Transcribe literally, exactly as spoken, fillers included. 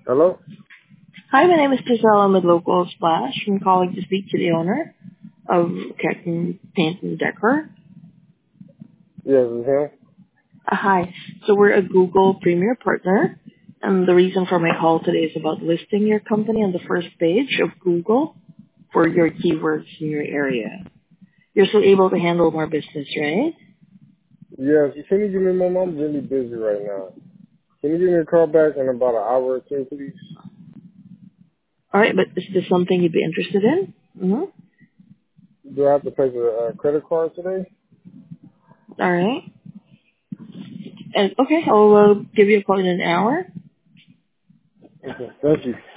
Hello? Hi, my name is Giselle. I'm with Local Splash. I'm calling to speak to the owner of Captain Paint and Decor. Yes, it's him. Uh, hi. So we're a Google Premier Partner, and the reason for my call today is about listing your company on the first page of Google for your keywords in your area. You're still able to handle more business, right? Yes, can you give me my mom? I'm really busy right now. Can you give me a call back in about an hour or two, please? All right, but is this something you'd be interested in? Mm-hmm. Do I have to pay the uh, credit card today? All right. And okay, I'll uh, give you a call in an hour. Okay, thank you.